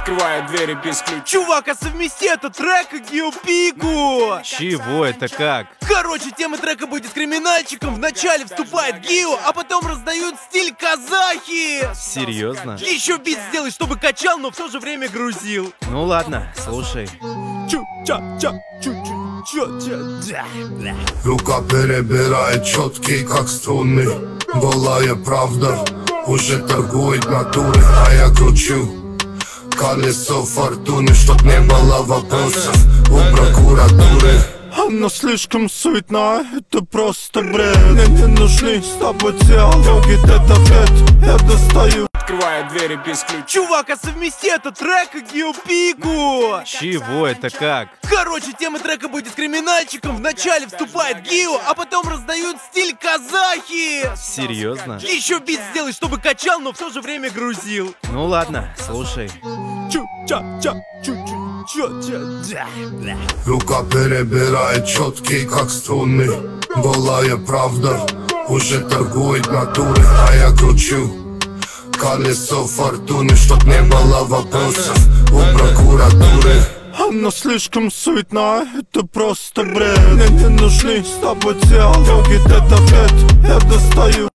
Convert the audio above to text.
Открываю двери без ключа. Чувак, а совмести этот трек и Гио-Пику. Чего это как? Короче, тема трека будет криминальчиком. Вначале вступает Гио, а потом раздают стиль казахи. Серьезно? Еще бит сделай, чтобы качал, но в то же время грузил. Ну ладно, слушай. Рука перебирает четкий, как струны. Голая правда уже торгует натурой, а я кручу колесо фортуны, чтоб не было вопросов у прокуратуры. Она слишком суетна, это просто бред. Мне не нужны с тобой диалоги, тет-а-тет. Я достаю. Открываю двери без ключа. Чувак, а совмести этот трек и Гио-Пику. Чего это как? Короче, тема трека будет криминальчиком. Вначале вступает Гио, а потом раздают стиль казахи. Серьезно? Еще бит сделай, чтобы качал, но в то же время грузил. Ну ладно, слушай. Рука перебирает четкий, как струны. Голая правда уже торгует натурой, а я кручу колесо фортуны, чтоб не было вопросов у прокуратуры. Она слишком суетна, это просто бред. Мне не нужны с тобой диалоги, тет-а-тет. Я достаю.